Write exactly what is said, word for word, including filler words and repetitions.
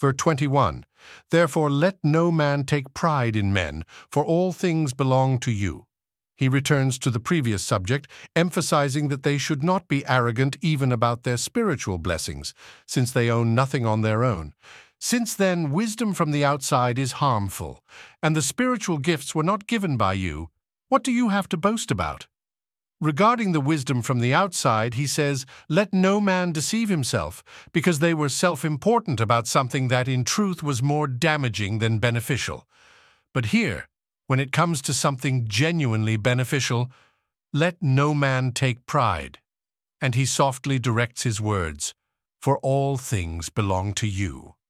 Verse twenty-one, Therefore let no man take pride in men, for all things belong to you. He returns to the previous subject, emphasizing that they should not be arrogant even about their spiritual blessings, since they own nothing on their own. Since then, wisdom from the outside is harmful, and the spiritual gifts were not given by you, what do you have to boast about? Regarding the wisdom from the outside, he says, Let no man deceive himself, because they were self-important about something that in truth was more damaging than beneficial. But here, when it comes to something genuinely beneficial, let no man take pride. And he softly directs his words, For all things belong to you.